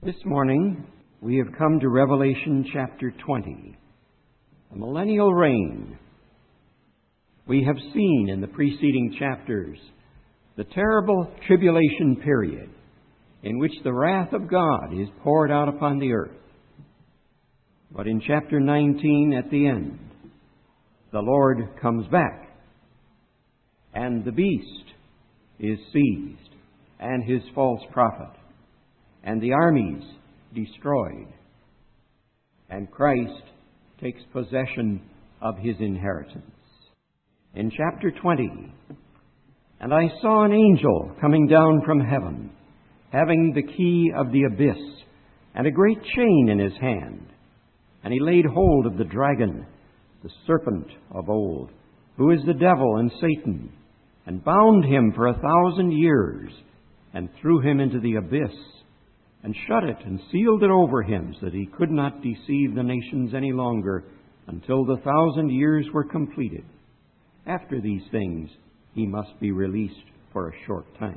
This morning, we have come to Revelation chapter 20, the millennial reign. We have seen in the preceding chapters the terrible tribulation period in which the wrath of God is poured out upon the earth. But in chapter 19, at the end, the Lord comes back, and the beast is seized, and his false prophet, and the armies destroyed, and Christ takes possession of his inheritance. In chapter 20, "And I saw an angel coming down from heaven, having the key of the abyss, and a great chain in his hand. And he laid hold of the dragon, the serpent of old, who is the devil and Satan, and bound him for 1,000 years, and threw him into the abyss, and shut it and sealed it over him, so that he could not deceive the nations any longer until the 1,000 years were completed. After these things he must be released for a short time."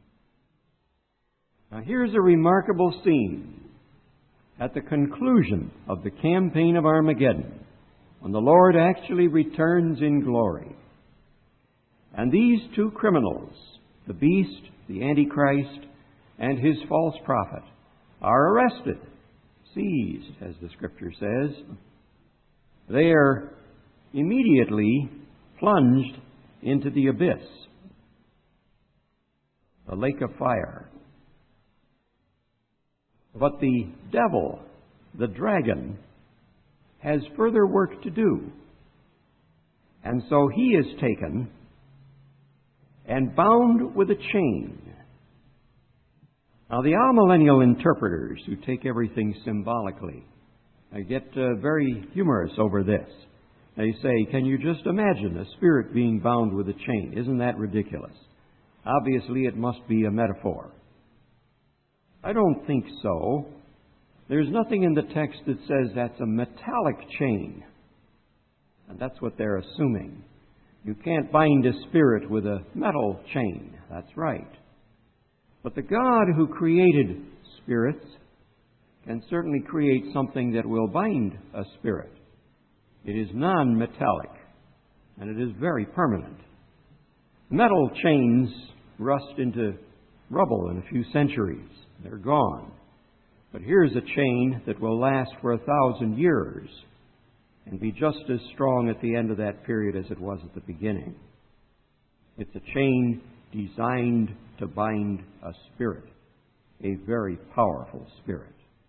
Now here's a remarkable scene at the conclusion of the campaign of Armageddon, when the Lord actually returns in glory. And these two criminals, the beast, the Antichrist, and his false prophet, are arrested, seized, as the Scripture says. They are immediately plunged into the abyss, the lake of fire. But the devil, the dragon, has further work to do. And so he is taken and bound with a chain. Now, the amillennial interpreters, who take everything symbolically, get very humorous over this. They say, "Can you just imagine a spirit being bound with a chain? Isn't that ridiculous? Obviously, it must be a metaphor." I don't think so. There's nothing in the text that says that's a metallic chain. And that's what they're assuming. You can't bind a spirit with a metal chain. That's right. But the God who created spirits can certainly create something that will bind a spirit. It is non-metallic, and it is very permanent. Metal chains rust into rubble in a few centuries. They're gone. But here's a chain that will last for 1,000 years and be just as strong at the end of that period as it was at the beginning. It's a chain designed to bind a spirit, a very powerful spirit.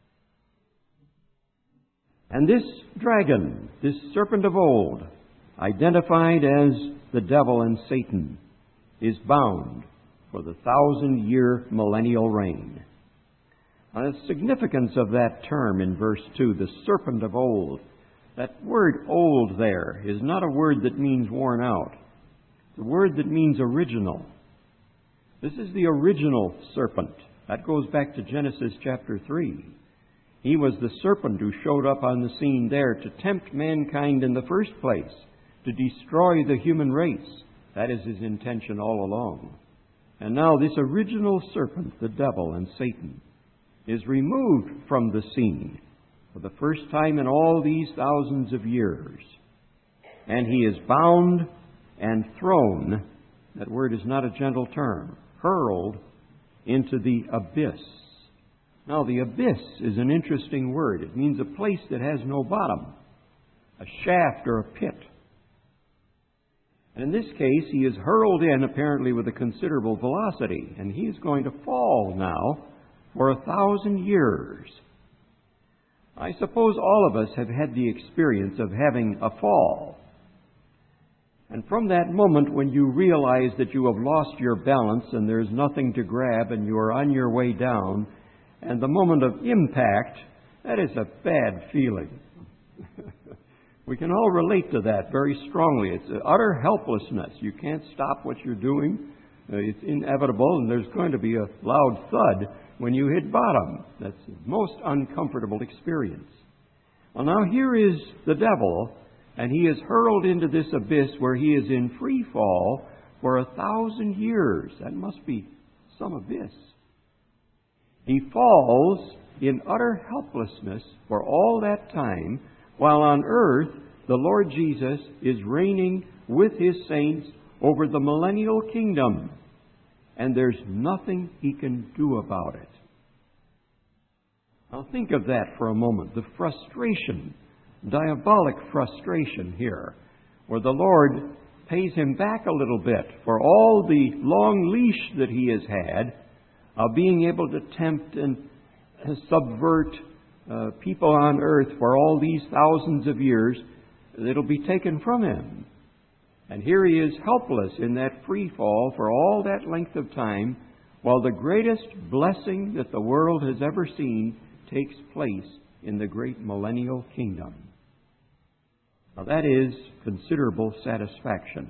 And this dragon, this serpent of old, identified as the devil and Satan, is bound for the 1,000-year millennial reign. Now, the significance of that term in verse 2, the serpent of old, that word old there is not a word that means worn out. It's a word that means original. This is the original serpent. That goes back to Genesis chapter 3. He was the serpent who showed up on the scene there to tempt mankind in the first place, to destroy the human race. That is his intention all along. And now this original serpent, the devil and Satan, is removed from the scene for the first time in all these thousands of years. And he is bound and thrown, that word is not a gentle term, hurled into the abyss. Now, the abyss is an interesting word. It means a place that has no bottom, a shaft or a pit. And in this case, he is hurled in apparently with a considerable velocity, and he is going to fall now for 1,000 years. I suppose all of us have had the experience of having a fall. And from that moment when you realize that you have lost your balance and there's nothing to grab and you are on your way down, and the moment of impact, that is a bad feeling. We can all relate to that very strongly. It's utter helplessness. You can't stop what you're doing. It's inevitable, and there's going to be a loud thud when you hit bottom. That's the most uncomfortable experience. Well, now here is the devil, and he is hurled into this abyss where he is in free fall for 1,000 years. That must be some abyss. He falls in utter helplessness for all that time, while on earth the Lord Jesus is reigning with His saints over the millennial kingdom, and there's nothing He can do about it. Now think of that for a moment, the frustration, diabolic frustration here, where the Lord pays Him back a little bit for all the long leash that He has had of being able to tempt and subvert people on earth for all these thousands of years. It'll be taken from Him. And here He is helpless in that free fall for all that length of time, while the greatest blessing that the world has ever seen takes place in the great millennial kingdom. Now that is considerable satisfaction.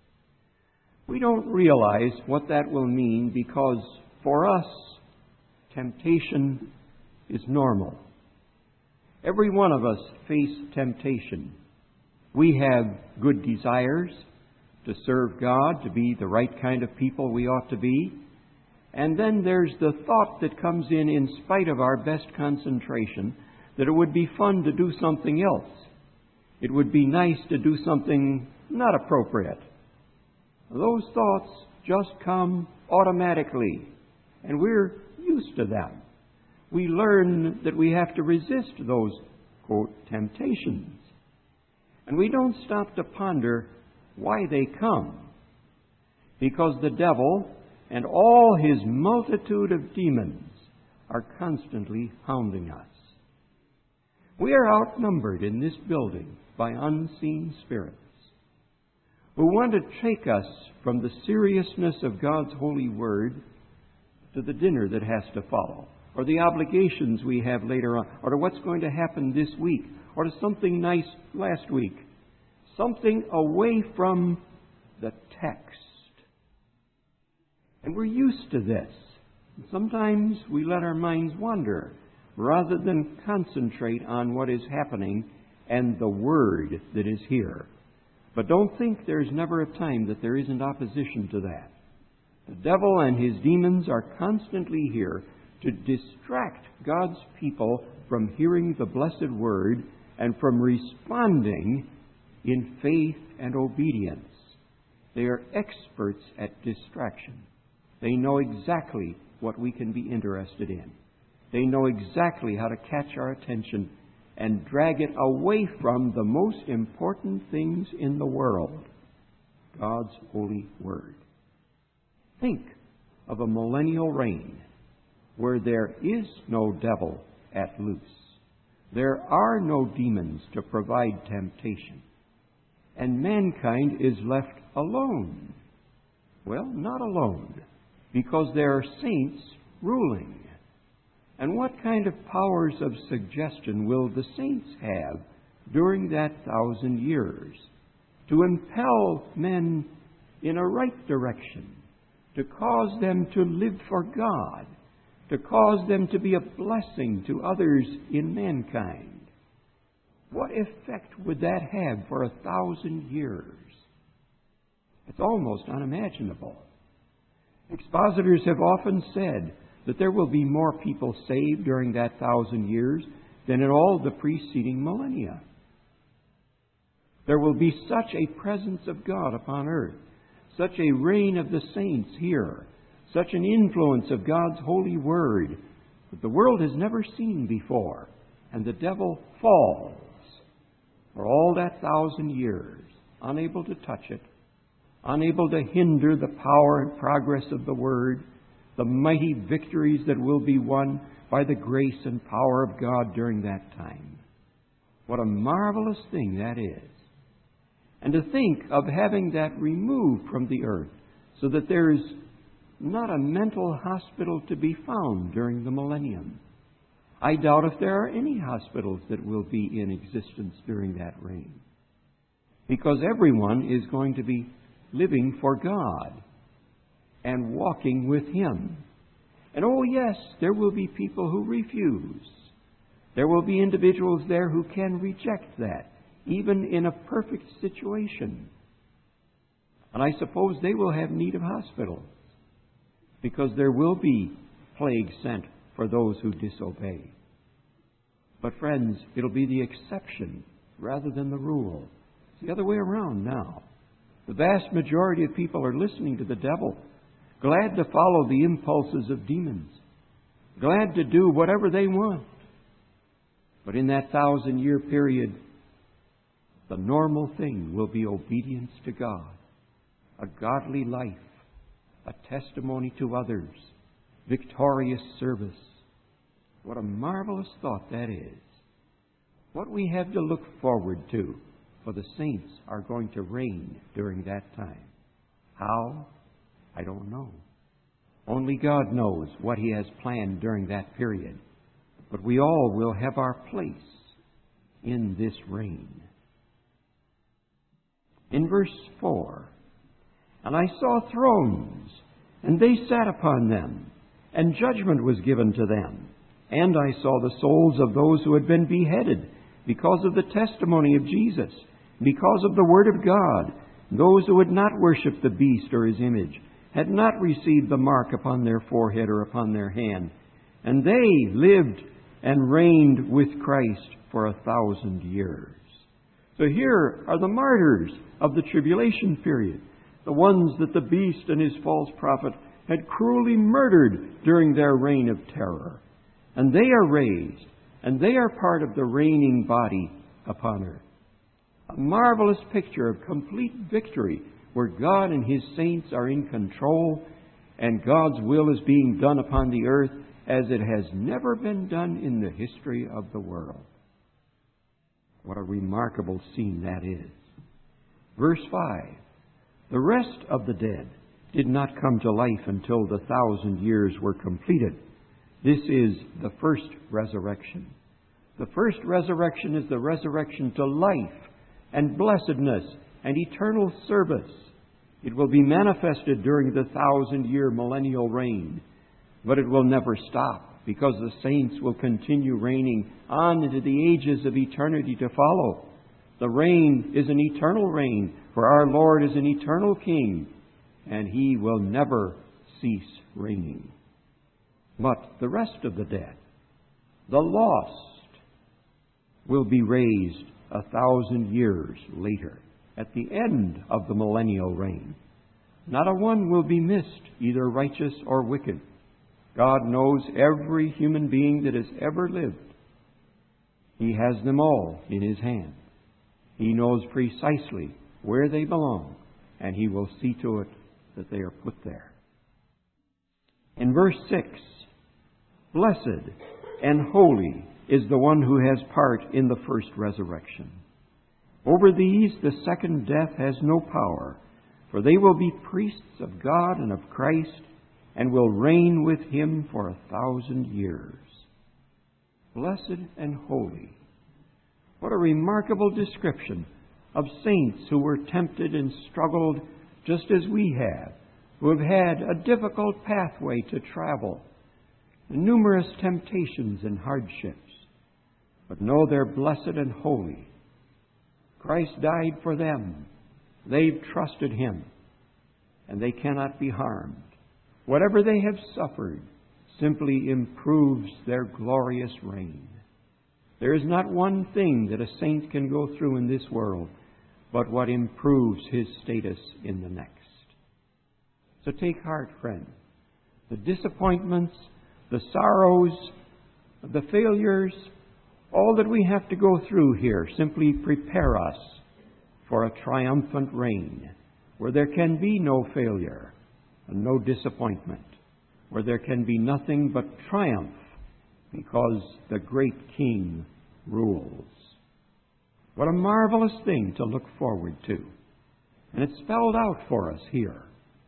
We don't realize what that will mean because for us, temptation is normal. Every one of us face temptation. We have good desires to serve God, to be the right kind of people we ought to be. And then there's the thought that comes in spite of our best concentration, that it would be fun to do something else. It would be nice to do something not appropriate. Those thoughts just come automatically, and we're used to them. We learn that we have to resist those, quote, temptations. And we don't stop to ponder why they come. Because the devil and all his multitude of demons are constantly hounding us. We are outnumbered in this building by unseen spirits who want to take us from the seriousness of God's holy word to the dinner that has to follow, or the obligations we have later on, or to what's going to happen this week, or to something nice last week. Something away from the text. And we're used to this. Sometimes we let our minds wander rather than concentrate on what is happening and the Word that is here. But don't think there's never a time that there isn't opposition to that. The devil and his demons are constantly here to distract God's people from hearing the blessed Word and from responding in faith and obedience. They are experts at distraction. They know exactly what we can be interested in. They know exactly how to catch our attention and drag it away from the most important things in the world, God's holy word. Think of a millennial reign where there is no devil at loose. There are no demons to provide temptation. And mankind is left alone. Well, not alone, because there are saints ruling. And what kind of powers of suggestion will the saints have during that 1,000 years to impel men in a right direction, to cause them to live for God, to cause them to be a blessing to others in mankind? What effect would that have for 1,000 years? It's almost unimaginable. Expositors have often said that there will be more people saved during that 1,000 years than in all the preceding millennia. There will be such a presence of God upon earth, such a reign of the saints here, such an influence of God's holy word that the world has never seen before, and the devil falls for all that 1,000 years, unable to touch it, unable to hinder the power and progress of the Word, the mighty victories that will be won by the grace and power of God during that time. What a marvelous thing that is. And to think of having that removed from the earth so that there is not a mental hospital to be found during the millennium. I doubt if there are any hospitals that will be in existence during that reign. Because everyone is going to be living for God and walking with Him. And oh yes, there will be people who refuse. There will be individuals there who can reject that, even in a perfect situation. And I suppose they will have need of hospitals, because there will be plague sent for those who disobey. But friends, it'll be the exception rather than the rule. It's the other way around now. The vast majority of people are listening to the devil, glad to follow the impulses of demons, glad to do whatever they want. But in that 1,000-year period, the normal thing will be obedience to God, a godly life, a testimony to others, victorious service. What a marvelous thought that is. What we have to look forward to, for the saints are going to reign during that time. How? I don't know. Only God knows what He has planned during that period. But we all will have our place in this reign. In verse 4, "And I saw thrones, and they sat upon them, and judgment was given to them. And I saw the souls of those who had been beheaded because of the testimony of Jesus, because of the Word of God, those who had not worshipped the beast or his image, had not received the mark upon their forehead or upon their hand. And they lived and reigned with Christ for 1,000 years." So here are the martyrs of the tribulation period, the ones that the beast and his false prophet had cruelly murdered during their reign of terror. And they are raised, and they are part of the reigning body upon earth. A marvelous picture of complete victory, where God and His saints are in control, and God's will is being done upon the earth as it has never been done in the history of the world. What a remarkable scene that is. Verse 5, "The rest of the dead did not come to life until the 1,000 years were completed." This is the first resurrection. The first resurrection is the resurrection to life and blessedness and eternal service. It will be manifested during the 1,000-year millennial reign, but it will never stop, because the saints will continue reigning on into the ages of eternity to follow. The reign is an eternal reign, for our Lord is an eternal King, and He will never cease reigning. But the rest of the dead, the lost, will be raised 1,000 years later, at the end of the millennial reign. Not a one will be missed, either righteous or wicked. God knows every human being that has ever lived. He has them all in His hand. He knows precisely where they belong, and He will see to it that they are put there. In verse 6, "Blessed and holy is the one who has part in the first resurrection. Over these the second death has no power, for they will be priests of God and of Christ, and will reign with Him for 1,000 years." Blessed and holy. What a remarkable description of saints who were tempted and struggled just as we have, who have had a difficult pathway to travel, numerous temptations and hardships, but know they're blessed and holy. Christ died for them. They've trusted Him, and they cannot be harmed. Whatever they have suffered simply improves their glorious reign. There is not one thing that a saint can go through in this world but what improves his status in the next. So take heart, friend. The disappointments, the sorrows, the failures, all that we have to go through here simply prepare us for a triumphant reign where there can be no failure and no disappointment, where there can be nothing but triumph because the great King rules. What a marvelous thing to look forward to. And it's spelled out for us here.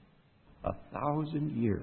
1,000 years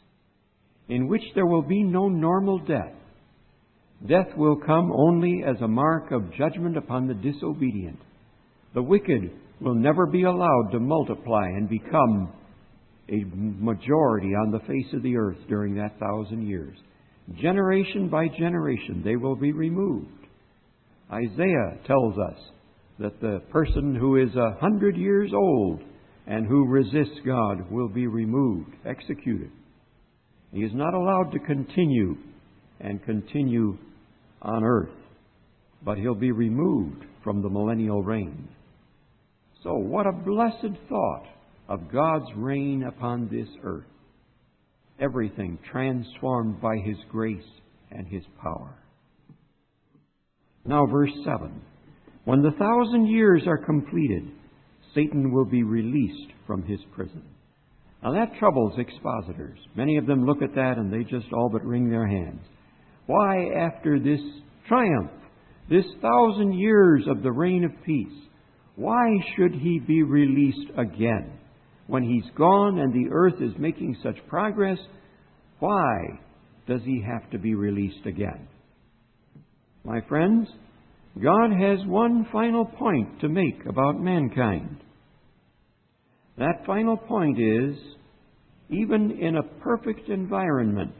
in which there will be no normal death. Death will come only as a mark of judgment upon the disobedient. The wicked will never be allowed to multiply and become a majority on the face of the earth during that 1,000 years. Generation by generation, they will be removed. Isaiah tells us that the person who is 100 years old and who resists God will be removed, executed. He is not allowed to continue and continue on earth, but He'll be removed from the millennial reign. So what a blessed thought of God's reign upon this earth. Everything transformed by His grace and His power. Now verse 7. When the 1,000 years are completed, Satan will be released from his prison. Now that troubles expositors. Many of them look at that and they just all but wring their hands. Why, after this triumph, this 1,000 years of the reign of peace, why should he be released again? When he's gone and the earth is making such progress, why does he have to be released again? My friends, God has one final point to make about mankind. That final point is, even in a perfect environment,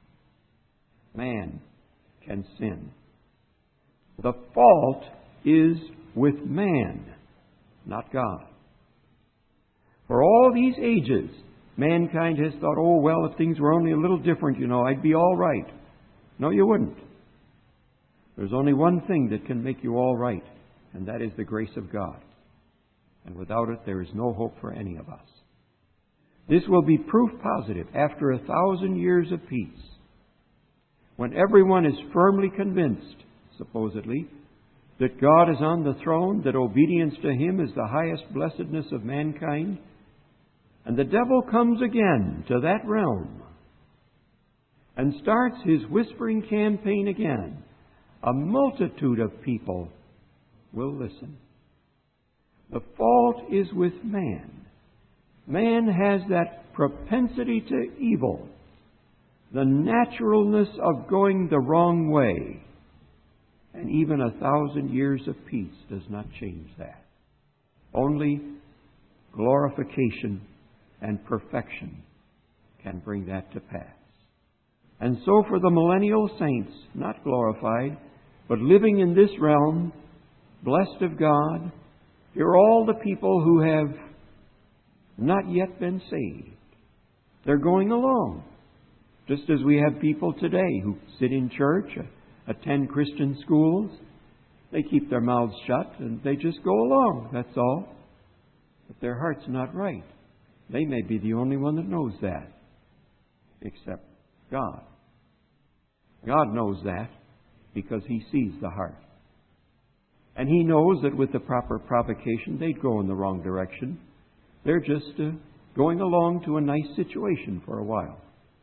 man can sin. The fault is with man, not God. For all these ages, mankind has thought, oh, well, if things were only a little different, I'd be all right. No, you wouldn't. There's only one thing that can make you all right, and that is the grace of God. And without it, there is no hope for any of us. This will be proof positive after 1,000 years of peace, when everyone is firmly convinced, supposedly, that God is on the throne, that obedience to Him is the highest blessedness of mankind, and the devil comes again to that realm and starts his whispering campaign again. A multitude of people will listen. The fault is with man. Man has that propensity to evil, the naturalness of going the wrong way. And even 1,000 years of peace does not change that. Only glorification and perfection can bring that to pass. And so for the millennial saints, not glorified, but living in this realm, blessed of God, here are all the people who have not yet been saved. They're going along. Just as we have people today who sit in church, attend Christian schools. They keep their mouths shut and they just go along, that's all. But their heart's not right. They may be the only one that knows that, except God. God knows that because He sees the heart. And He knows that with the proper provocation, they'd go in the wrong direction. They're just going along to a nice situation for a while.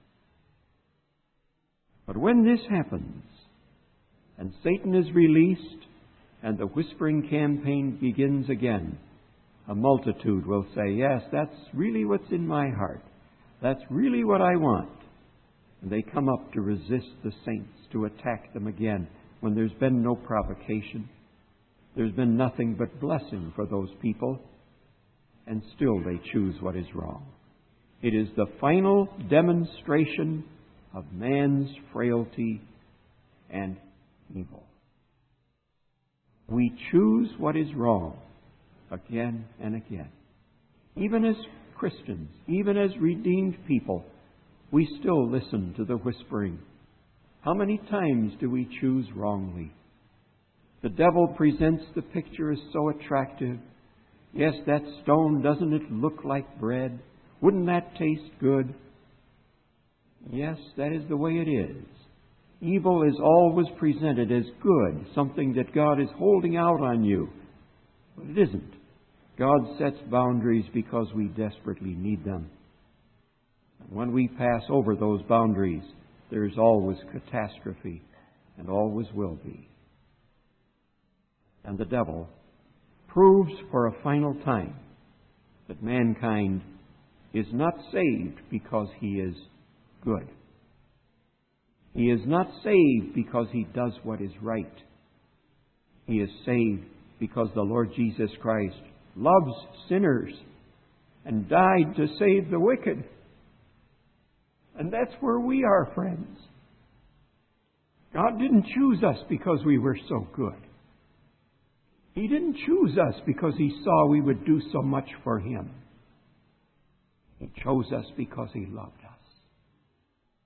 But when this happens, and Satan is released, and the whispering campaign begins again, a multitude will say, yes, that's really what's in my heart. That's really what I want. And they come up to resist the saints, to attack them again, when there's been no provocation. There's been nothing but blessing for those people, and still they choose what is wrong. It is the final demonstration of man's frailty and evil. We choose what is wrong again and again. Even as Christians, even as redeemed people, we still listen to the whispering. How many times do we choose wrongly? The devil presents the picture as so attractive. Yes, that stone, doesn't it look like bread? Wouldn't that taste good? Yes, that is the way it is. Evil is always presented as good, something that God is holding out on you. But it isn't. God sets boundaries because we desperately need them. And when we pass over those boundaries, there's always catastrophe and always will be. And the devil proves for a final time that mankind is not saved because he is good. He is not saved because he does what is right. He is saved because the Lord Jesus Christ loves sinners and died to save the wicked. And that's where we are, friends. God didn't choose us because we were so good. He didn't choose us because He saw we would do so much for Him. He chose us because He loved us.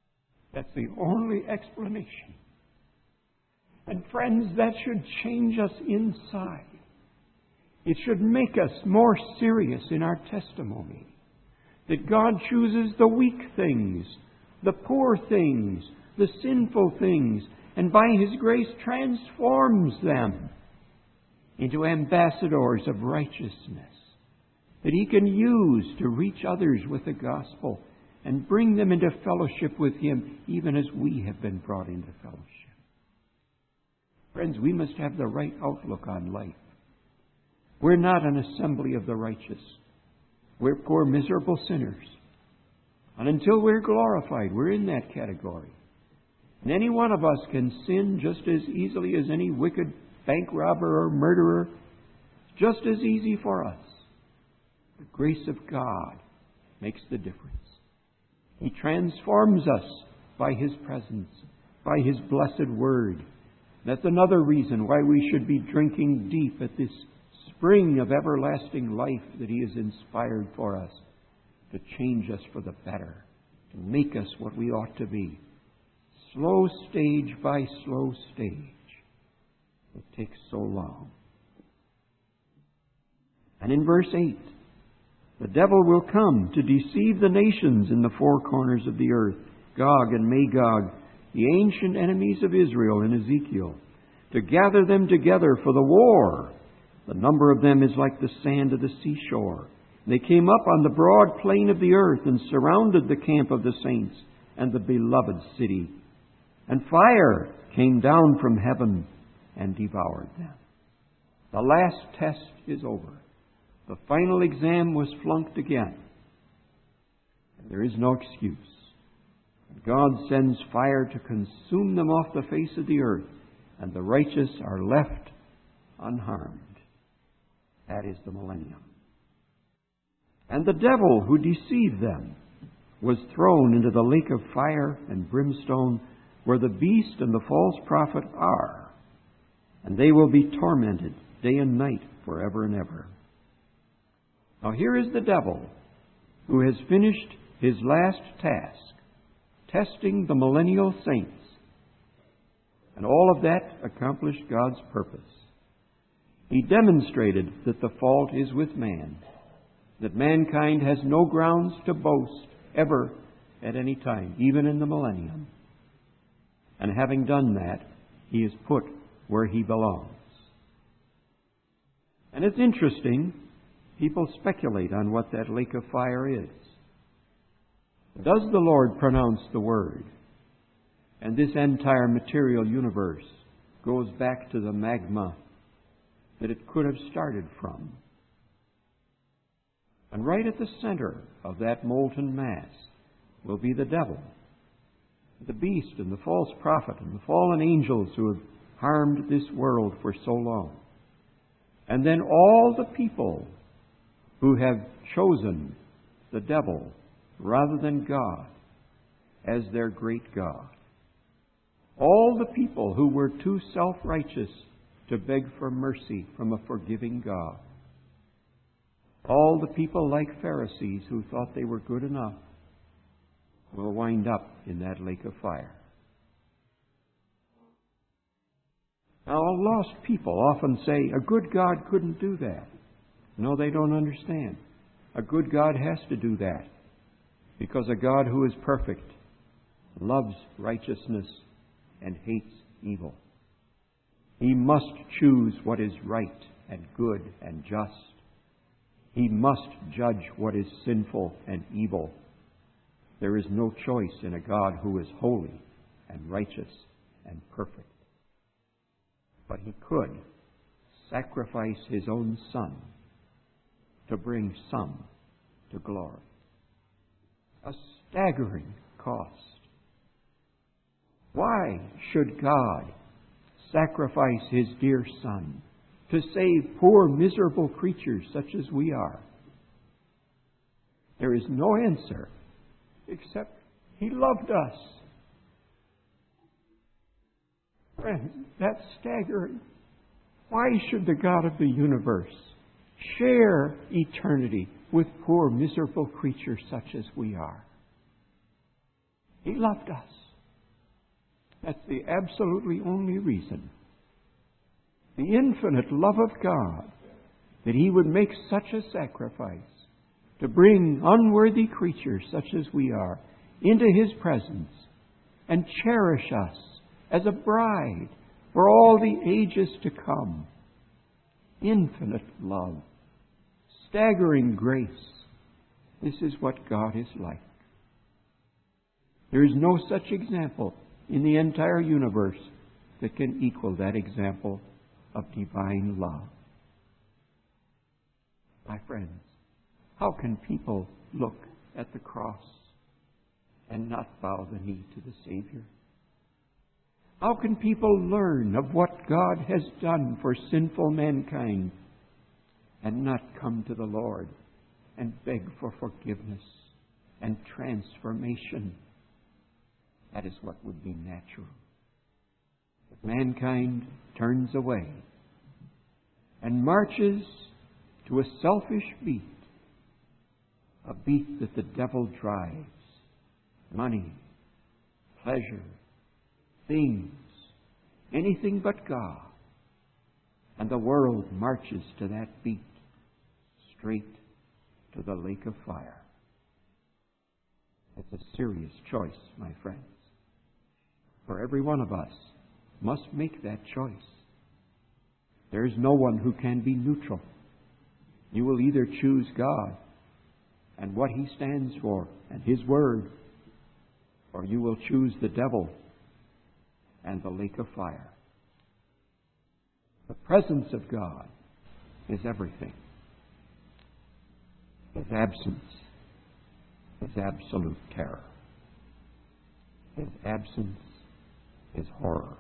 That's the only explanation. And friends, that should change us inside. It should make us more serious in our testimony. That God chooses the weak things, the poor things, the sinful things, and by His grace transforms them into ambassadors of righteousness that He can use to reach others with the gospel and bring them into fellowship with Him, even as we have been brought into fellowship. Friends, we must have the right outlook on life. We're not an assembly of the righteous. We're poor, miserable sinners. And until we're glorified, we're in that category. And any one of us can sin just as easily as any wicked bank robber or murderer. Just as easy for us. The grace of God makes the difference. He transforms us by His presence, by His blessed Word. That's another reason why we should be drinking deep at this spring of everlasting life that He has inspired for us to change us for the better, to make us what we ought to be. Slow stage by slow stage. It takes so long. And in verse 8, the devil will come to deceive the nations in the four corners of the earth, Gog and Magog, the ancient enemies of Israel in Ezekiel, to gather them together for the war. The number of them is like the sand of the seashore. They came up on the broad plain of the earth and surrounded the camp of the saints and the beloved city. And fire came down from heaven and devoured them. The last test is over. The final exam was flunked again. And there is no excuse. God sends fire to consume them off the face of the earth, and the righteous are left unharmed. That is the millennium. And the devil who deceived them was thrown into the lake of fire and brimstone, where the beast and the false prophet are, and they will be tormented day and night forever and ever. Now here is the devil who has finished his last task, testing the millennial saints. And all of that accomplished God's purpose. He demonstrated that the fault is with man, that mankind has no grounds to boast ever at any time, even in the millennium. And having done that, he is put where he belongs. And it's interesting, people speculate on what that lake of fire is. Does the Lord pronounce the Word? And this entire material universe goes back to the magma that it could have started from. And right at the center of that molten mass will be the devil, the beast and the false prophet and the fallen angels who have harmed this world for so long. And then all the people who have chosen the devil rather than God as their great God. All the people who were too self-righteous to beg for mercy from a forgiving God. All the people like Pharisees who thought they were good enough will wind up in that lake of fire. Now, lost people often say, a good God couldn't do that. No, they don't understand. A good God has to do that because a God who is perfect loves righteousness and hates evil. He must choose what is right and good and just. He must judge what is sinful and evil. There is no choice in a God who is holy and righteous and perfect. But He could sacrifice His own Son to bring some to glory. A staggering cost. Why should God sacrifice His dear Son to save poor, miserable creatures such as we are? There is no answer except He loved us. Friends, that's staggering. Why should the God of the universe share eternity with poor, miserable creatures such as we are? He loved us. That's the absolutely only reason. The infinite love of God, that He would make such a sacrifice to bring unworthy creatures such as we are into His presence and cherish us as a bride for all the ages to come. Infinite love, staggering grace. This is what God is like. There is no such example in the entire universe that can equal that example of divine love. My friends, how can people look at the cross and not bow the knee to the Savior? How can people learn of what God has done for sinful mankind and not come to the Lord and beg for forgiveness and transformation? That is what would be natural. But mankind turns away and marches to a selfish beat, a beat that the devil drives. Money, pleasure, things, anything but God. And the world marches to that beat, straight to the lake of fire. It's a serious choice, my friends. For every one of us must make that choice. There is no one who can be neutral. You will either choose God and what He stands for and His Word, or you will choose the devil and the lake of fire. The presence of God is everything. His absence is absolute terror. His absence is horror.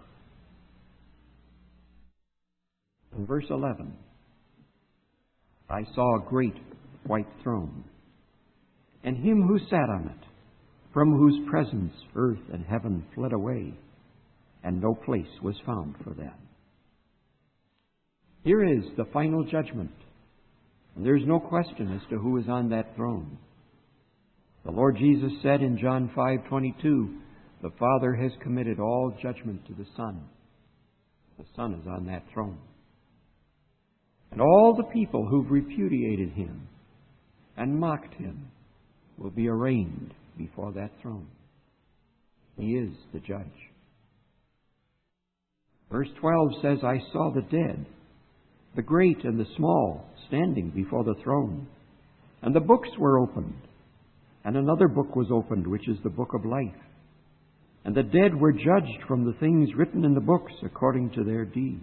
In verse 11, I saw a great white throne, and Him who sat on it, from whose presence earth and heaven fled away, and no place was found for them. Here is the final judgment, and there's no question as to who is on that throne. The Lord Jesus said in John 5:22, the Father has committed all judgment to the Son. The Son is on that throne. And all the people who've repudiated Him and mocked Him will be arraigned before that throne. He is the judge. Verse 12 says, I saw the dead, the great and the small, standing before the throne. And the books were opened. And another book was opened, which is the book of life. And the dead were judged from the things written in the books according to their deeds.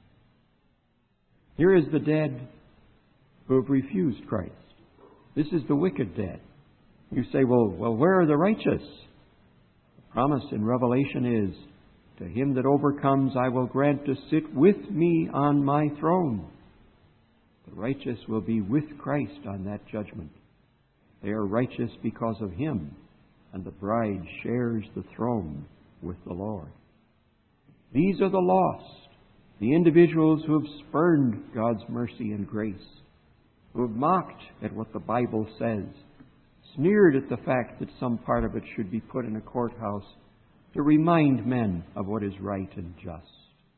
Here is the dead who have refused Christ. This is the wicked dead. You say, well, where are the righteous? The promise in Revelation is, to him that overcomes I will grant to sit with me on my throne. The righteous will be with Christ on that judgment. They are righteous because of Him, and the bride shares the throne with the Lord. These are the lost, the individuals who have spurned God's mercy and grace, who have mocked at what the Bible says, sneered at the fact that some part of it should be put in a courthouse to remind men of what is right and just.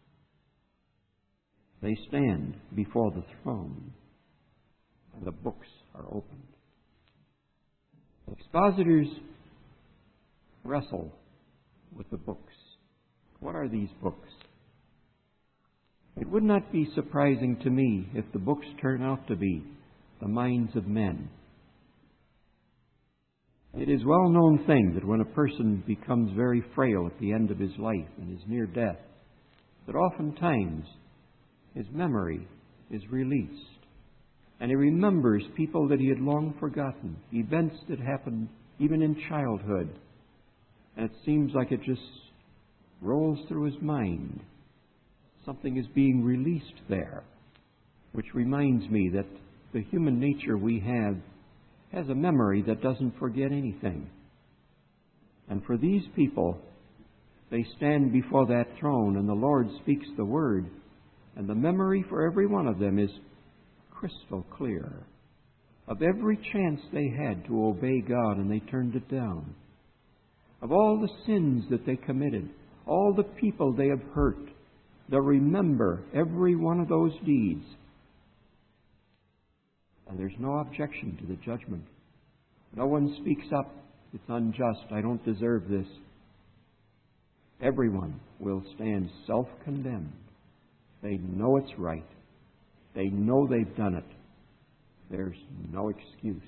They stand before the throne, and the books are opened. Expositors wrestle with the books. What are these books? It would not be surprising to me if the books turn out to be the minds of men. It is a well-known thing that when a person becomes very frail at the end of his life and is near death, that oftentimes his memory is released. And he remembers people that he had long forgotten, events that happened even in childhood. And it seems like it just rolls through his mind. Something is being released there, which reminds me that the human nature we have has a memory that doesn't forget anything. And for these people, they stand before that throne and the Lord speaks the word, and the memory for every one of them is crystal clear of every chance they had to obey God and they turned it down, of all the sins that they committed, all the people they have hurt. They'll remember every one of those deeds. And there's no objection to the judgment. No one speaks up. It's unjust. I don't deserve this. Everyone will stand self-condemned. They know it's right. They know they've done it. There's no excuse.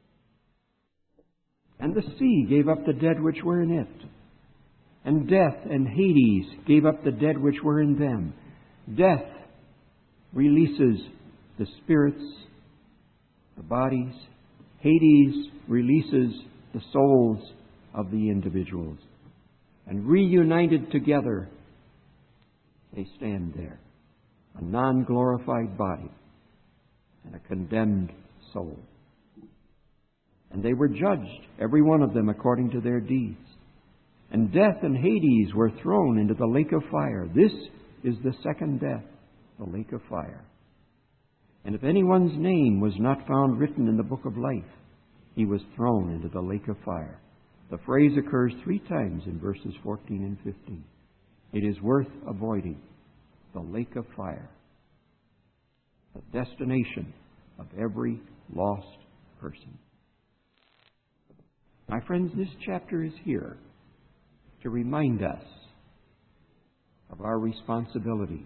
And the sea gave up the dead which were in it. And death and Hades gave up the dead which were in them. Death releases the spirits, the bodies. Hades releases the souls of the individuals. And reunited together, they stand there. A non-glorified body and a condemned soul. And they were judged, every one of them, according to their deeds. And death and Hades were thrown into the lake of fire. This is the second death, the lake of fire. And if anyone's name was not found written in the book of life, he was thrown into the lake of fire. The phrase occurs 3 times in verses 14 and 15. It is worth avoiding the lake of fire, the destination of every lost person. My friends, this chapter is here to remind us of our responsibilities.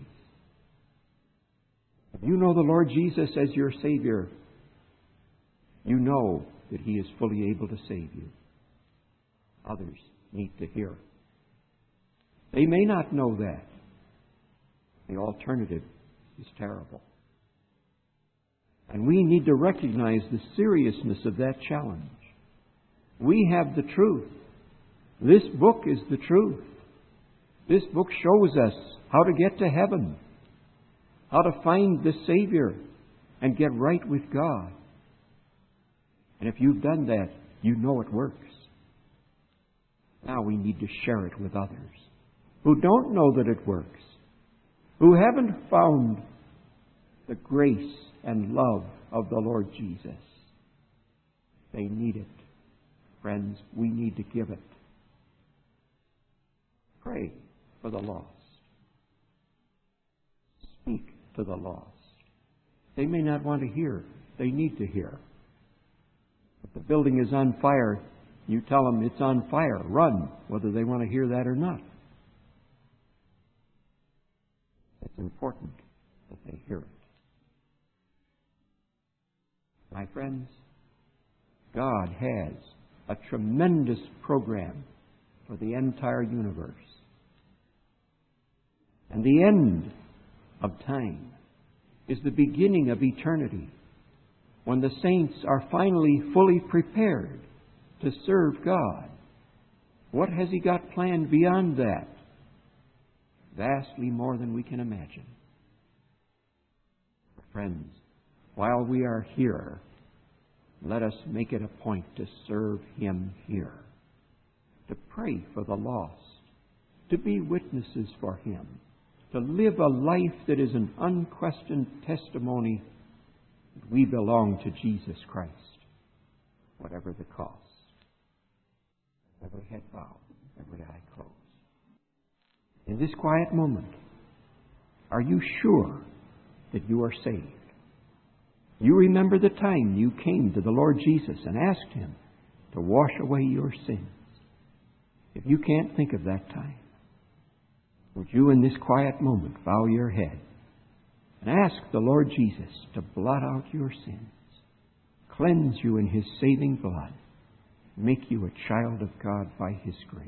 If you know the Lord Jesus as your Savior, you know that He is fully able to save you. Others need to hear it. They may not know that. The alternative is terrible. And we need to recognize the seriousness of that challenge. We have the truth. This book is the truth. This book shows us how to get to heaven, how to find the Savior and get right with God. And if you've done that, you know it works. Now we need to share it with others who don't know that it works, who haven't found the grace and love of the Lord Jesus. They need it. Friends, we need to give it. Pray for the lost. Speak to the lost. They may not want to hear. They need to hear. If the building is on fire, you tell them it's on fire. Run, whether they want to hear that or not. It's important that they hear it. My friends, God has a tremendous program for the entire universe. And the end of time is the beginning of eternity, when the saints are finally fully prepared to serve God. What has He got planned beyond that? Vastly more than we can imagine. Friends, while we are here, let us make it a point to serve Him here, to pray for the lost, to be witnesses for Him, to live a life that is an unquestioned testimony that we belong to Jesus Christ, whatever the cost. Every head bowed, every eye closed. In this quiet moment, are you sure that you are saved? You remember the time you came to the Lord Jesus and asked Him to wash away your sins. If you can't think of that time, would you in this quiet moment bow your head and ask the Lord Jesus to blot out your sins, cleanse you in His saving blood, make you a child of God by His grace?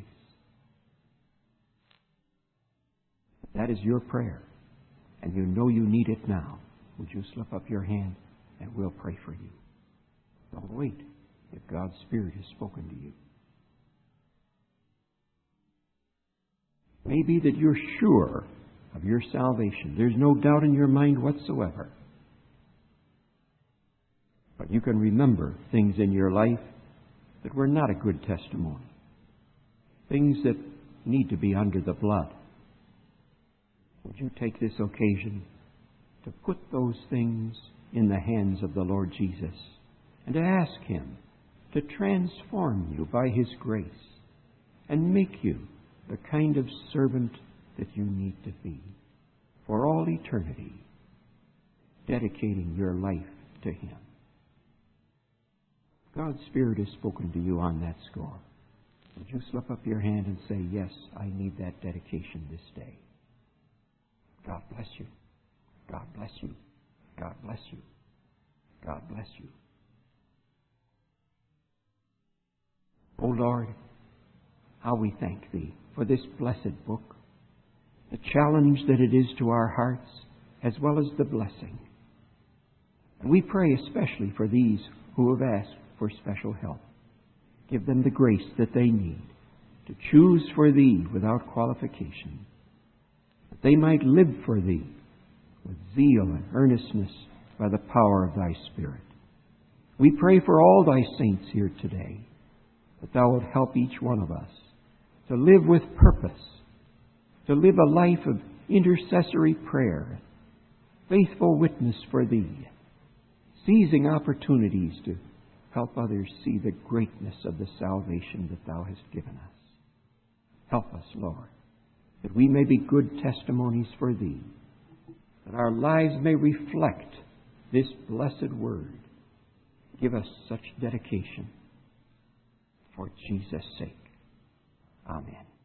That is your prayer, and you know you need it now. Would you slip up your hand and we'll pray for you? Don't wait if God's Spirit has spoken to you. It may be that you're sure of your salvation. There's no doubt in your mind whatsoever. But you can remember things in your life that were not a good testimony. Things that need to be under the blood. Would you take this occasion to put those things in the hands of the Lord Jesus and to ask Him to transform you by His grace and make you the kind of servant that you need to be for all eternity, dedicating your life to Him. God's Spirit has spoken to you on that score. Would you slip up your hand and say, yes, I need that dedication this day? God bless you. God bless you. God bless you. God bless you. O Lord, how we thank Thee for this blessed book, the challenge that it is to our hearts, as well as the blessing. And we pray especially for these who have asked for special help. Give them the grace that they need to choose for Thee without qualification, that they might live for Thee with zeal and earnestness by the power of Thy Spirit. We pray for all Thy saints here today, that Thou wilt help each one of us to live with purpose, to live a life of intercessory prayer, faithful witness for Thee, seizing opportunities to help others see the greatness of the salvation that Thou hast given us. Help us, Lord, that we may be good testimonies for Thee, that our lives may reflect this blessed Word. Give us such dedication for Jesus' sake. Amen.